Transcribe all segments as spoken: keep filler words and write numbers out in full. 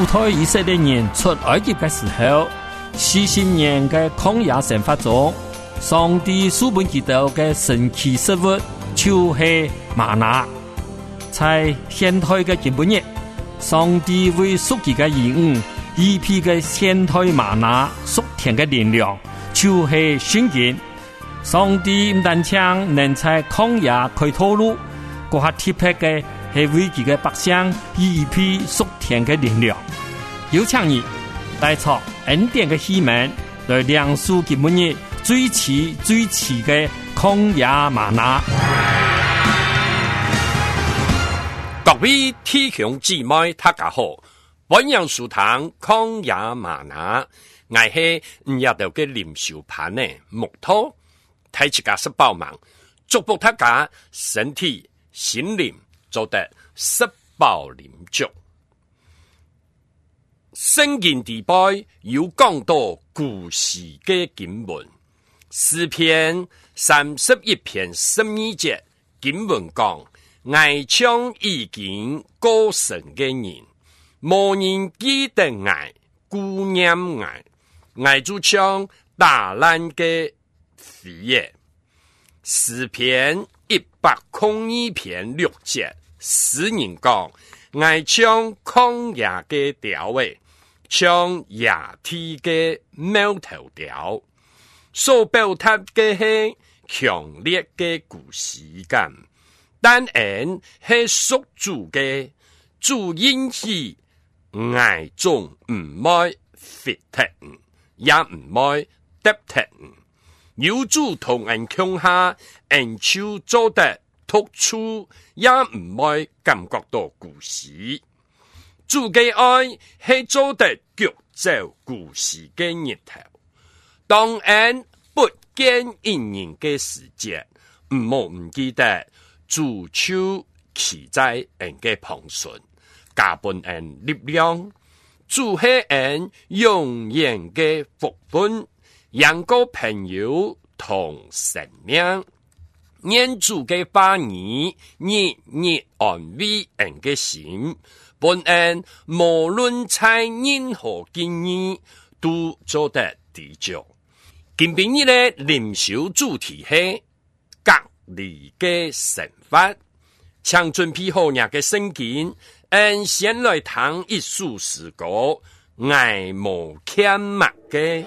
主推以色列人出埃及的时候，四十年的曠野生活中，上帝赐本基督的神奇食物就是玛拿。在现代的今日，上帝为属己的兒女一批的現代瑪拿屬天的力量，就是聖經。上帝唔單止能在曠野開道路，嗰下特別嘅係為佢嘅百姓一批屬天的力量。有請你帶出恩典的希望，來亮出今日最遲最遲嘅曠野瑪拿。 各位弟兄姊妹大家好，本陽書堂曠野瑪拿，我係唔入到嘅靈修盤呢木頭，睇自家十包忙，祝福大家身體心靈做得十包靈足。聖經地背有講到故事嘅經文，詩篇三十一篇十二節經文講。愛唱已經過神嘅人，無人記得愛，顧念愛，愛就唱大爛嘅飛耶。詩篇一百空一篇六節，詩人講愛唱曠野嘅調位，唱野地嘅苗頭調，所表達嘅係強烈嘅故事感。但然係屬主嘅主因是愛中唔愛 fit 也唔愛 depth 有主同人共下人就做得突出也唔愛感覺到故事主嘅愛係做得腳走故事嘅日頭當然不見一人嘅時節唔好唔記得主手騎在人嘅旁順，加本人力量，主係人永遠嘅福分，讓個朋友同生命，念主嘅話語，日日安慰人嘅心，本人無論在任何境遇都做得地着。今晡日嘅靈修主題係隔離嘅生活，請準備好你嘅聖經，按先來聽一首詩歌，愛無欠物嘅。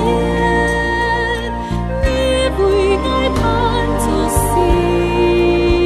你為愛盼做事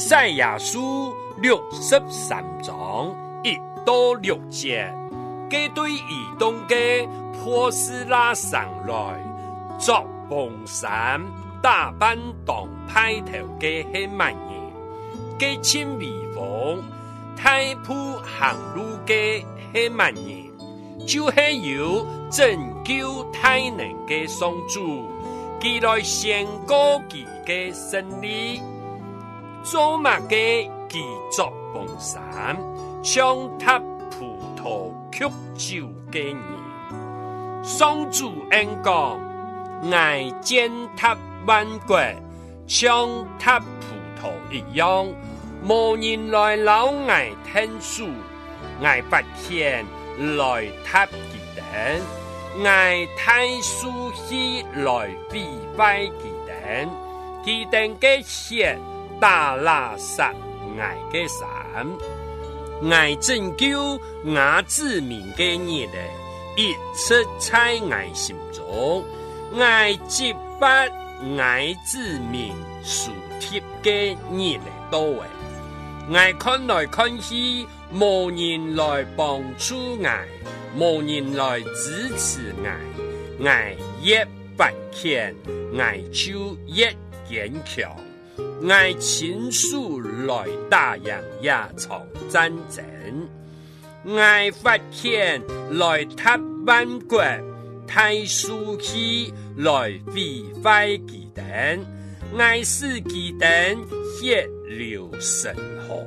赛亚书六十三章一到六节，佢對移動嘅波斯拉上來作蹦山打扮當派頭嘅係乜嘢？佢親微風太鋪行路嘅係乜嘢？就係有拯救大能嘅上主，佢來宣告佢嘅勝利。做乜嘅佢作蹦山唱他葡萄曲酒嘅人，上主恩講，愛踐踏萬國，像踏葡萄一樣，無人來撈愛聽書，愛發現來踏其等，愛太書氣來毀壞其等，其等嘅血打拉撒愛嘅山。愛拯救我子民嘅日呢，一直在愛心中，愛接發愛子民屬貼嘅日呢多誒，愛看來看去，無人來幫助愛，無人來支持愛，愛越發現，愛就越堅強。愛親屬來打贏一場戰爭，愛發現來踏萬國，太書氣來毀壞其等，愛使其等血流成河。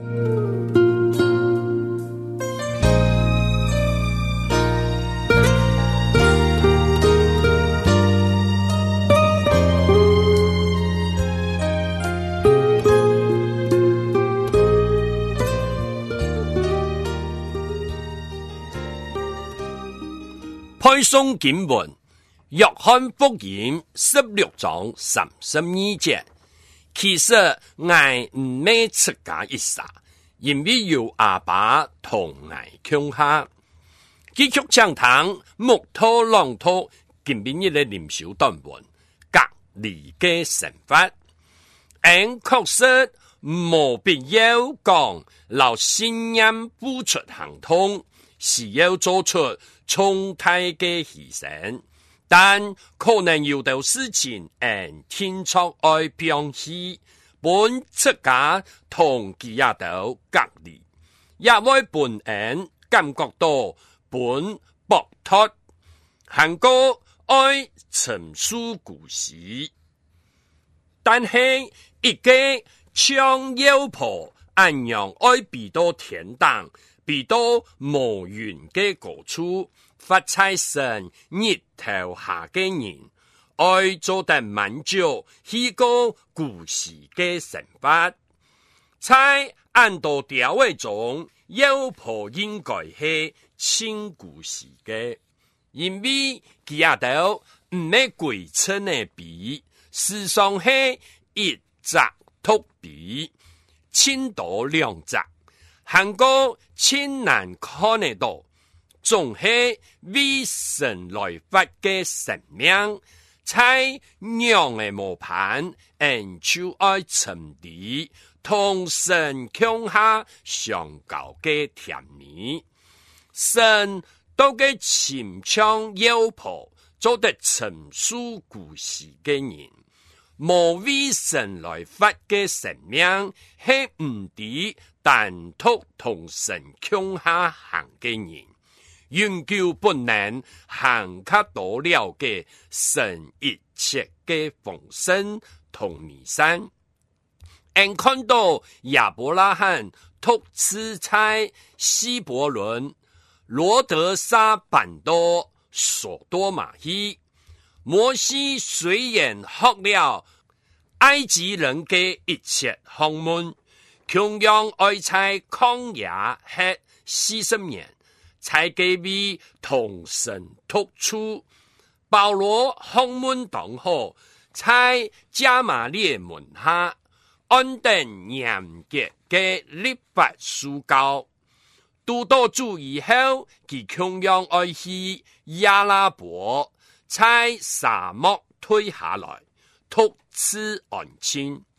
配送經文，約翰福音十六章三十二節。其實愛唔咩出家一剎，因為有阿爸同愛共下。繼續講堂木頭浪頭，今邊日嘅靈修段文，隔離嘅神法，但確實冇必要講留信仰付出行動，是要做出重大嘅犧牲，但可能有啲事情按天作愛表示，本出家同佢也都隔離，也會本人感覺到本剝脫，行過愛陳述故事，但係一個將妖婆按樣愛比到天堂，比到無緣嘅高處，發財神日頭下嘅人，愛做得滿足，係個故事嘅神法。在按道調位中，妖婆應該係清故事嘅，因為佢也都唔係鬼稱嘅比，事實上係一隻突比，千多兩隻。行過千難看得到，總係為神來發嘅神命，在讓嘅模盤，人就愛沉底，同神共下相交嘅甜蜜。神都嘅潛槍妖婆，做得陳述故事嘅人，無為神來發嘅神命，係唔抵但獨同神共下行嘅人，永久不能行卡到了嘅神一切嘅豐盛同彌山。人看到亞伯拉罕獨自在希伯倫羅德沙半島所多瑪去，摩西雖然學了埃及人嘅一切學問，同樣愛在曠野吃四十年，才給予同神突出。保羅學問當好，在加馬列門下安定嚴格嘅律法書教。讀到主以後，佢同樣愛去亞拉伯，在沙漠退下來，獨自安靜。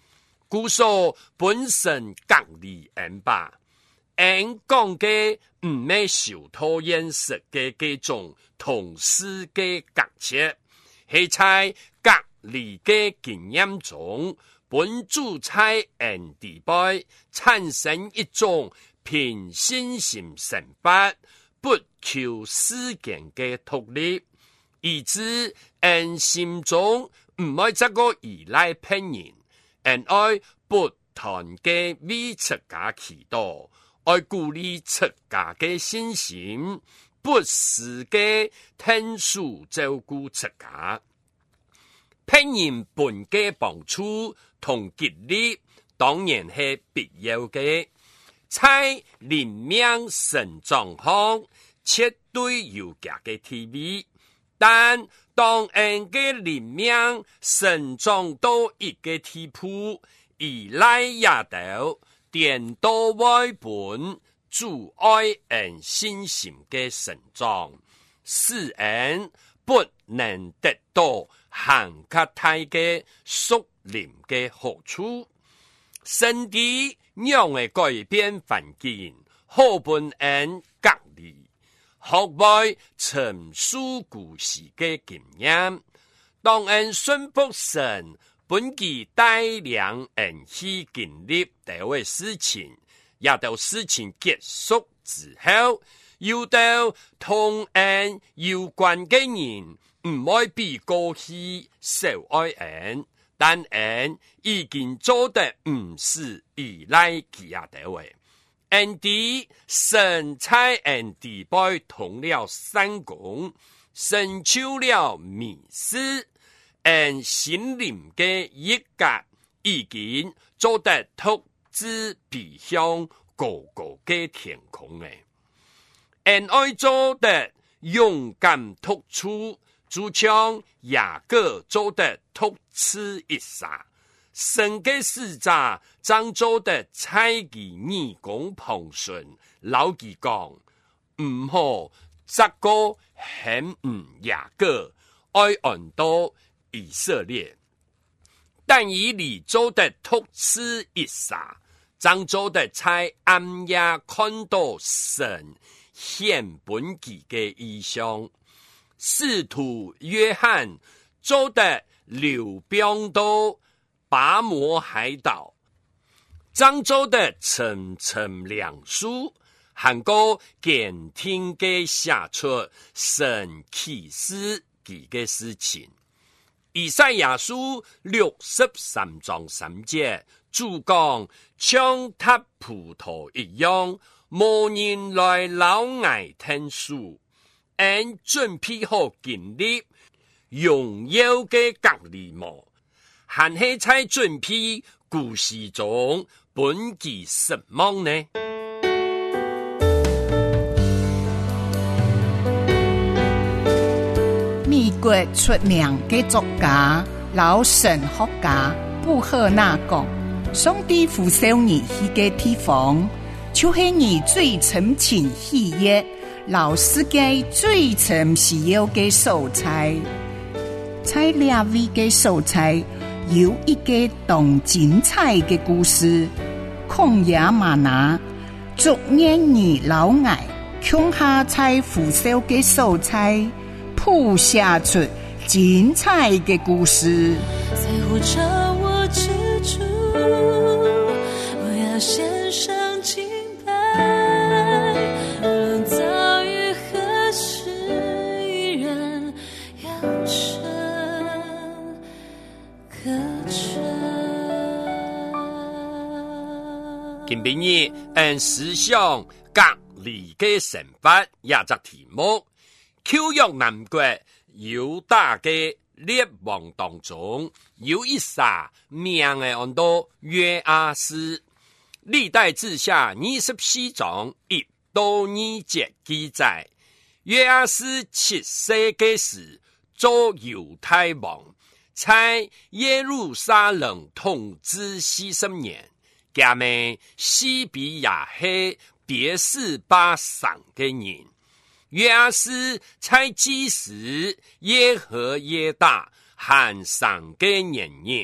故所本身隔離安排，按讲嘅唔係受到現實嘅嗰種同事嘅隔切，係在隔離嘅經驗中，本主在按地位產生一種憑信心成法，不求事件嘅獨立，以致按心中唔愛這個依賴別人，按愛不斷嘅為自家祈禱，愛鼓勵自家嘅信心，不時嘅聽數照顧自家。別人本嘅幫助同激勵，當然係必要嘅。在人命成長上，絕對有價嘅地位。但當人嘅人命成長到一個地步，依賴也到顛倒外本，阻礙人信心嘅成長，使人不能得到行較大嘅屬靈嘅好處。神的讓嘅改變環境，好本人隔離，學會陳述故事嘅經驗。當人信服神，本其帶領人去經歷這位事情，也到事情結束之後，要到同人有關嘅人唔會比過去少愛人，但人已經做得唔是依賴其他地位。人哋神在人地背同了三公，成就了美事，人心靈嘅一格已經做得獨自避向高高嘅天空嘅。人愛做得勇敢突出，就像雅各做得突刺一殺，神嘅使者將做得猜忌義公旁順，老記講唔好這個很唔雅各愛安到以色列，但以你做得突刺一殺，將做得在暗夜看到神顯本己嘅異象。使徒約翰做得流병到拔摩海島，將做得層層梁樹，還個檢聽嘅寫出神啟示佢嘅事情。以賽亞書六十三章三節，主講像塌葡萄一樣，無人來撈愛聽書。按準備好經歷榮耀嘅隔離幕，還係在準備故事中本其失望呢？ 美國出名嘅作家、老神學家布赫納講，上帝呼召你去嘅地方，就是你最深情喜悅老世界最曾需要嘅素材，在兩位嘅素材有一個動精彩嘅故事，曠野嗎哪，逐年而老愛，強下在腐朽嘅素材，譜寫出精彩嘅故事。 在乎着我之處，我要獻上敬拜，無論遭遇何時，依然揚聲歌唱。 今晡日按思想隔離嘅神法也隻題目，舊約南國猶大嘅列王當中有一撒名嘅按到約阿斯，歷代志下二十四章一到二節記載，約阿斯七歲嘅時做猶太王，在耶路撒冷統治四十年，家們西比亞係別是巴省嘅人。約阿斯在基時耶和耶大和上嘅年日，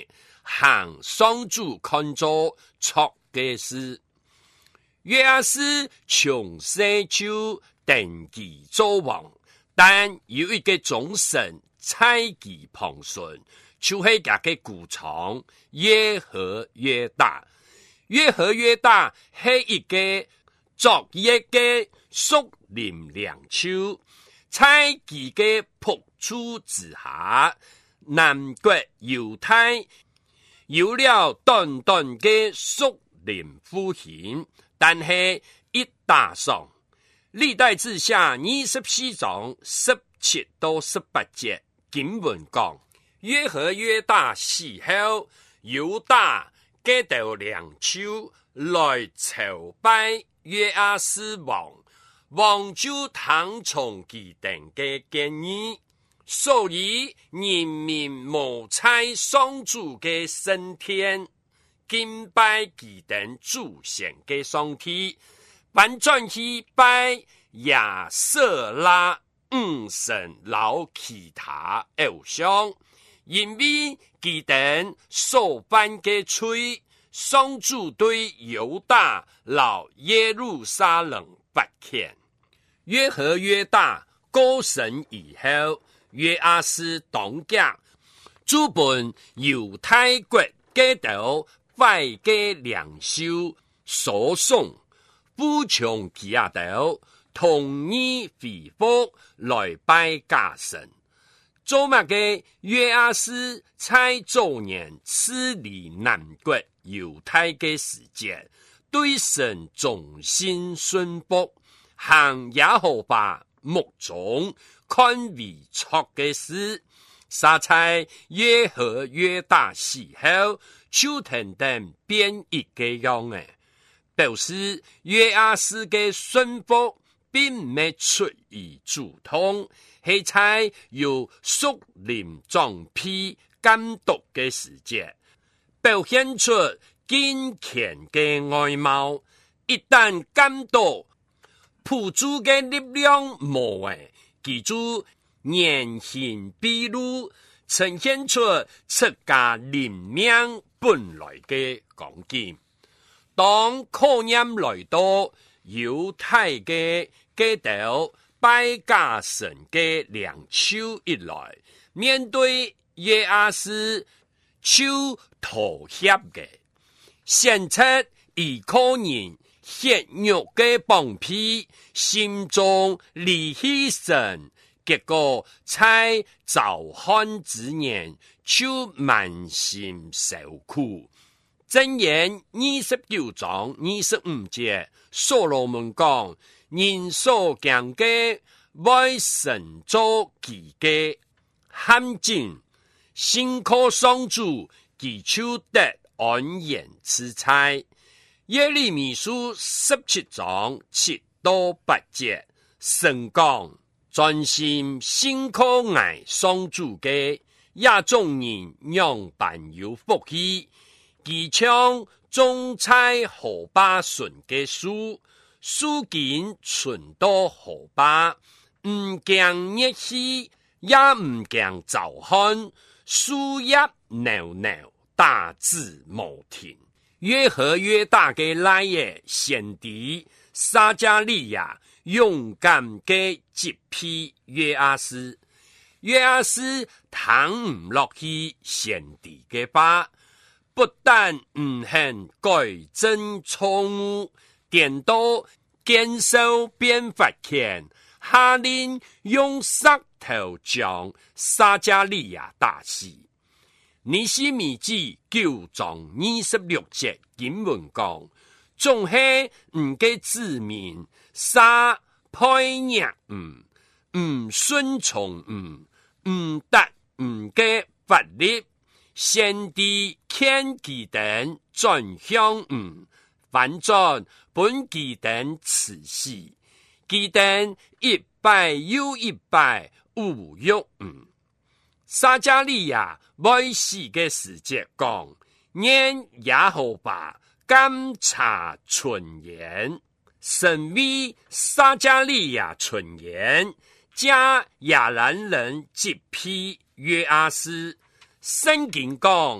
行上主看作错嘅事。约阿斯从小就登基做王，但有一个忠臣猜忌旁顺，就是他嘅故乡约和约大。约和约大是一个作业嘅属灵良手，在其嘅朴处之下，南国犹太有了短短嘅属灵复兴，但是一打上历代志下二十四章十七到十八节经文讲，约和约大死后，犹大给到两手来朝拜约阿斯王，王就听从其等嘅建议，所以人民无采上主嘅升天，敬拜其等祖先嘅上帝，反转去拜亚瑟拉五神老其他偶像，因为其等所犯嘅罪，上主对犹大老耶路撒冷不欠。约和约大过身以后，约阿斯当家，主本犹太国嘅头坏嘅良修所送，不从其下头同意回复来拜假神。做乜嘅约阿斯在早年治理南国犹太嘅时节，对神忠心顺服，行耶和华目中看为错嘅事，沙在约和约大时候，就等等变一个样嘅，表示约阿斯嘅顺服并未出于主通，系在有属灵装批监督嘅时节，表现出坚强嘅外貌。一旦监督辅助嘅力量无诶，记住言行披露，呈现出出家灵命本来嘅光景。当考验来到犹太嘅街道拜假神嘅两手一来，面对约阿斯就妥协嘅，显出以可人血肉嘅帮皮，心中离弃神，结果在遭旱之年就满心受苦。箴言二十九章二十五节，所羅門講：人所行嘅，為神做其嘅陷阱，信靠上主，其就得安然自在。耶利米書十七章七到八節，神講：專心信靠愛上主嘅，亞眾人讓伴有福氣。其將種在河壩順嘅樹，樹根存到河壩，唔驚熱氣，也唔驚遭旱，樹葉裊裊，大致無停。約和約大嘅來耶先知撒迦利亞勇敢嘅擊批約阿斯，約阿斯聽唔落去先知嘅話，不但唔肯改正錯誤，顛倒堅守變法權，下令用石頭將撒迦利亞打死。尼希米記九章二十六節經文講，總係唔嘅子民撒配逆唔唔順從唔唔達唔嘅法律，先知勸其等轉向唔反轉本其等此事，其等一拜又一拜侮辱唔。撒迦利亞為死嘅時節講，願耶和華監察純言，神為撒迦利亞純言，加亞蘭人擊批約阿斯。聖經講，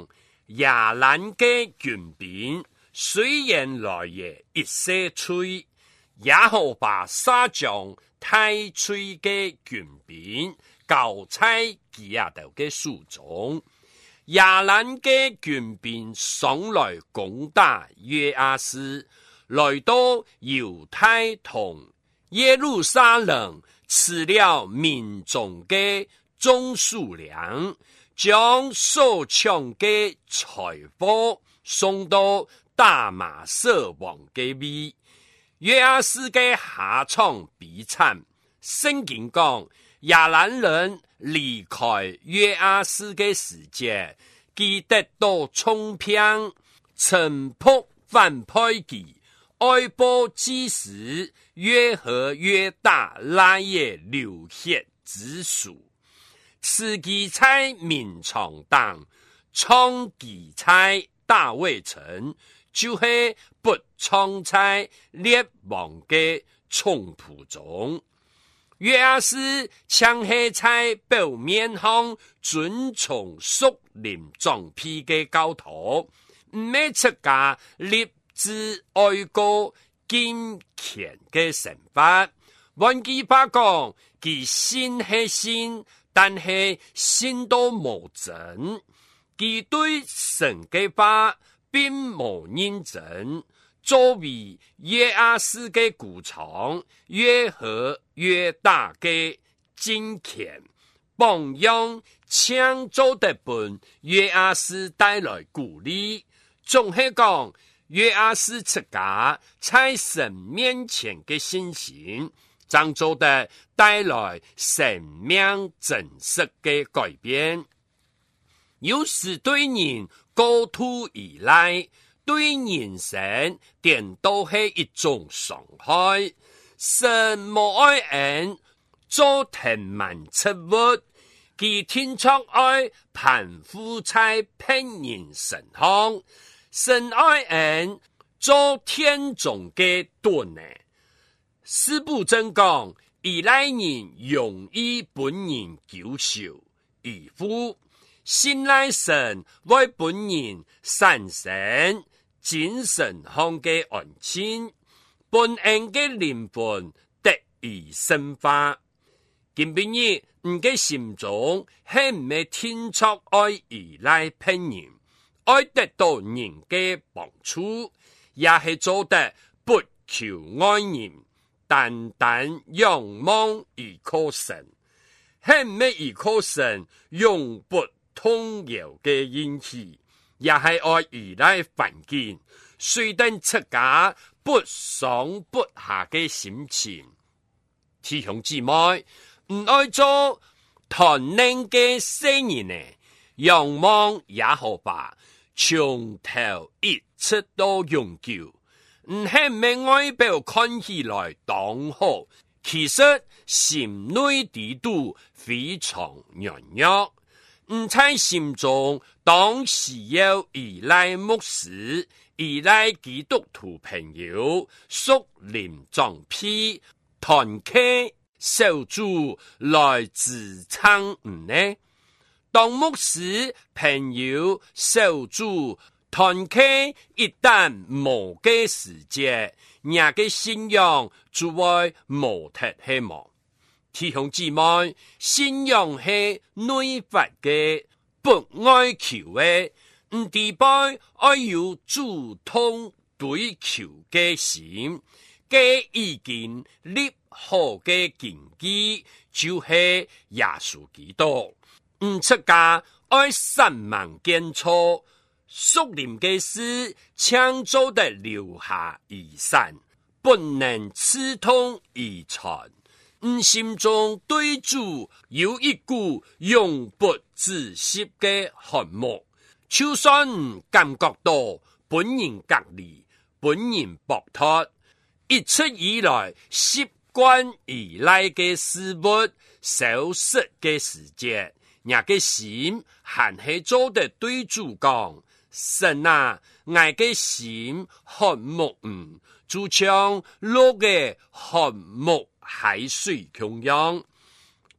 亚兰嘅军兵虽然来也一些吹，也好把沙将太吹嘅军兵交在基亚头嘅手中。亚兰嘅军兵上来攻打约阿斯，来到犹太同耶路撒冷，吃了民众嘅总数量，将所抢嘅财富送到大马色王嘅位。约阿斯嘅下场悲惨，圣经讲亚兰人离开约阿斯嘅时节，佢得到冲骗，城扑反派佢，爱波之时越和越大，那也流血之数。此其在民常党，创其在大卫城，就是不创在列王嘅冲突中。约阿斯强系在表面上尊崇属灵装批嘅教徒，唔咩出家立志愛國堅強嘅神法。換句話講，佢信係信，但係信到無真。佢對神嘅話並無認真。作為約阿斯嘅鼓唱，越和越大嘅金錢，榜樣搶走得本約阿斯帶來鼓勵。總係講約阿斯出家在神面前嘅信心，將做得帶來生命真實嘅改變。有時對人高度依賴，對人生點都係一種傷害。神無愛人做藤蔓出物，佢天窗愛攀附在騙人身上。神愛人做天中嘅盾呢，司布真講，依賴人容易本人救受依附，信賴神為本人產生精神上嘅安全，本人嘅靈魂得以深化。今晡日唔嘅心中係唔係天作愛依賴騙人，愛得到人嘅幫助，也係做得不求愛人，單單仰望依靠神，係唔係依靠神永不動搖嘅引起，也係愛依賴環境，雖然出家不上不下嘅心情。弟兄姊妹，唔愛做貪念嘅生意呢，仰望也好吧，從頭一直到永久，唔係咩外表看起來當好，其實心內底度非常軟弱。唔在心中當時要依賴牧師，依賴基督徒朋友，屬靈裝批團契小組來支撐唔呢？當牧師朋友小組團契一旦無嘅時節，人嘅信仰就會無特希望。弟兄姊妹，信仰係內發嘅，不愛求嘅，唔地拜愛有主動對求嘅心，嘅已經立好嘅根基，就係耶穌基督。唔出家愛三萬堅錯，屬靈嘅事搶走得留下遺產，不能刺痛遺傳。唔心中對主有一股永不止息嘅渴慕，就算感覺到本人隔離、本人剝脫，一直以來習慣依賴嘅事物消失嘅時節，人嘅心還係做得對主講：神啊，我嘅心渴慕唔，就像落嘅渴慕海水同樣，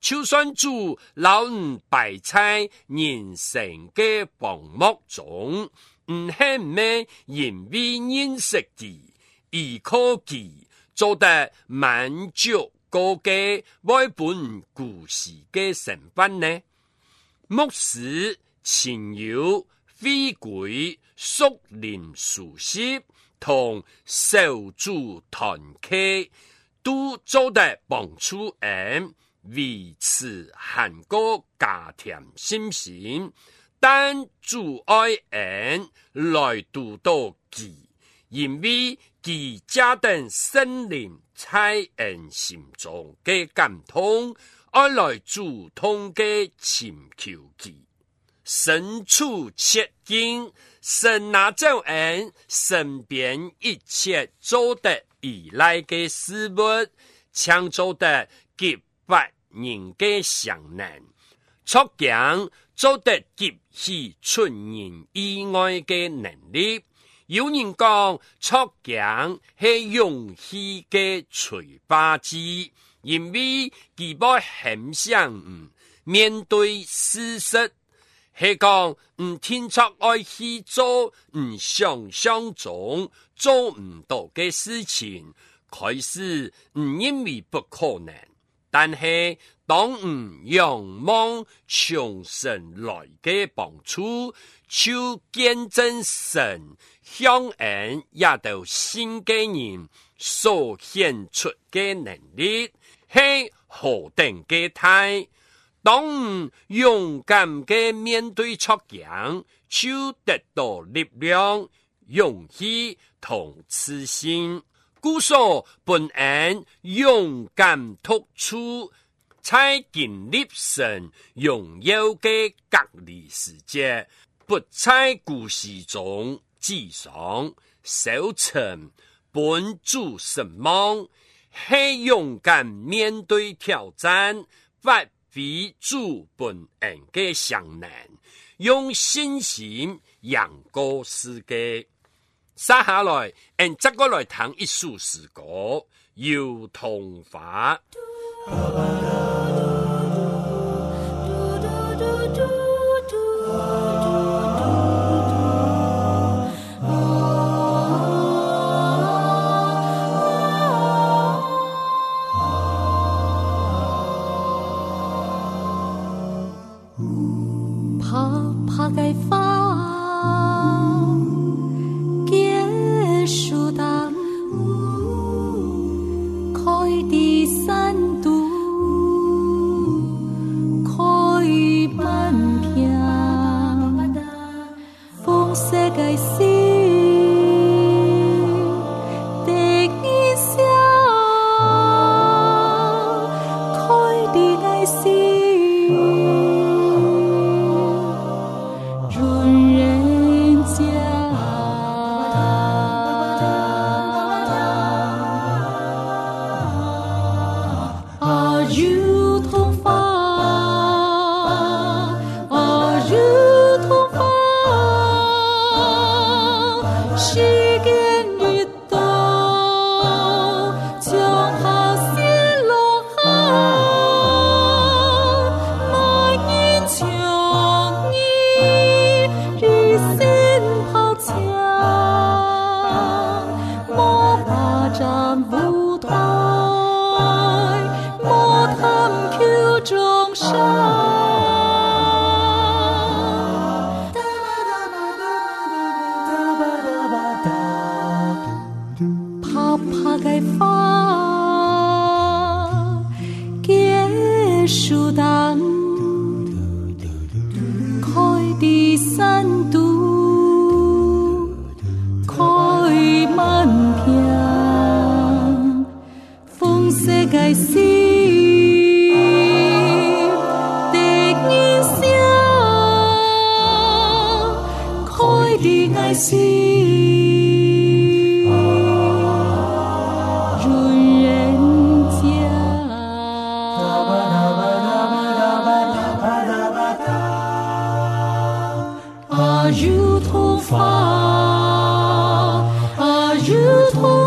就算主老唔摆在人生嘅旁幕中，唔係咩因為認識佢，依靠佢做得滿足嗰個每本故事嘅成分呢？牧師親友回歸屬靈熟悉同小組團契，都做得幫助人維持韓國家庭信心，但主愛人來讀到佢，因為佢家等聖靈在人心中嘅感動，而來主動嘅尋求佢，身處切境，神拿走人身邊一切做得依賴嘅事物，搶做得極發人嘅相難，促強做得極其出人意外嘅能力。有人講促強係勇氣嘅催化劑，因為佢冇很想唔面對事實，係講唔天出愛去做唔想象中做唔到嘅事情，開始唔認為不可能，但係當唔仰望從神來嘅幫助，就見證神向人也到新嘅人所顯出嘅能力係何等嘅大。當勇敢嘅面對挫強，就得到力量、勇氣同自信。故所本人勇敢突出，在經歷神榮耀嘅隔離世界，不在故事中沮喪、消沉、本主神望，係勇敢面對挑戰，發揮主本人嘅相難，用信心贏過世界。接下來，俺這個來談一首詩歌《油桐花》。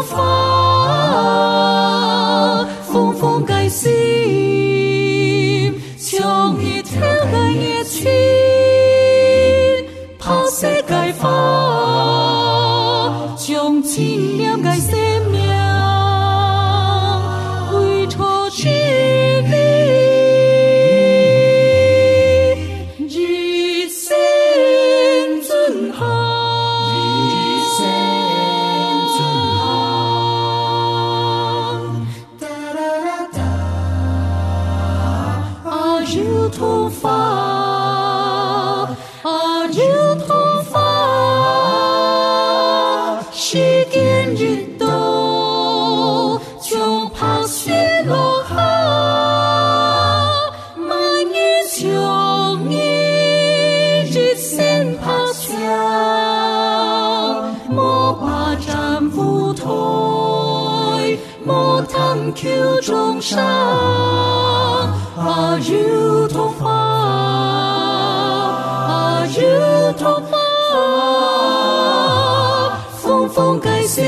風風計線， 信了解生命，为初真理，一生尊行，一生尊行，哒啦啦哒，啊有头发。求众生啊，有头发啊，有头发，风风改心，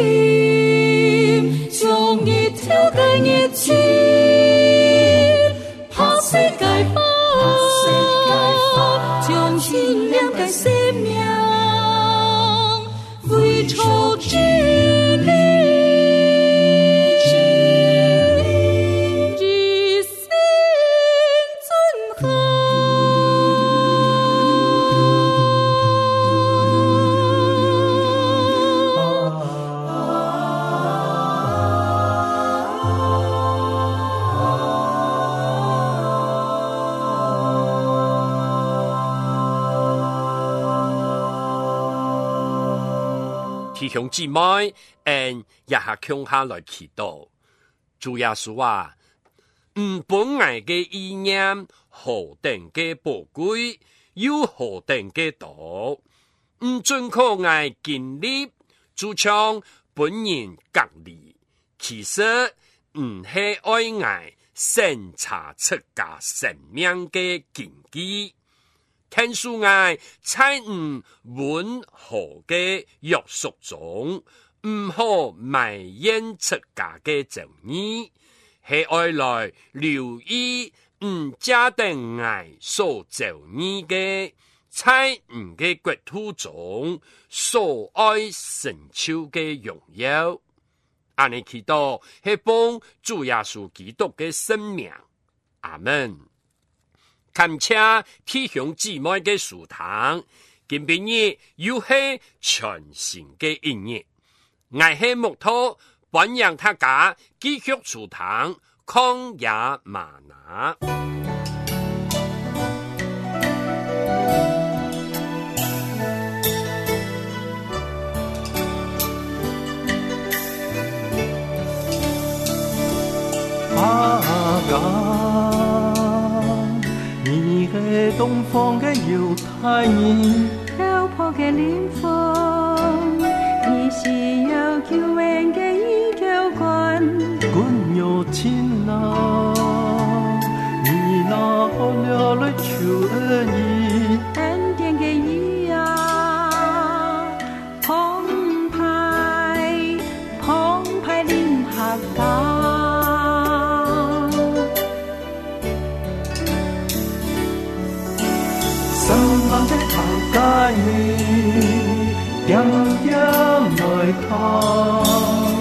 将一条改热情，拍死改法，将心量改生命，为初真理。 弟兄姊妹，嗯，也下向下來祈禱。主耶穌啊，唔本愛嘅意念何等嘅寶貴，又何等嘅多，唔准可愛經歷，就像本人隔離，其實唔係愛愛審查出家生命嘅根基。天數愛在唔溫和嘅約束中，唔好埋怨出家嘅正義，係愛來留意唔家定愛所正義嘅，在唔嘅國土中所愛成就嘅榮耀。安尼祈禱係幫主耶穌基督嘅生命。阿門。感謝弟兄姊妹嘅書堂，今晡日又係全新嘅一日。我係木頭，歡迎大家繼續書堂曠野嗎哪。 阿哥。東方嘅猶太人， 漂泊嘅靈魂，你是有救恩嘅依靠關， 君有親啊，你那好了來求恩義， 恩典嘅義啊，澎湃澎湃臨合家。 帶你點點來看，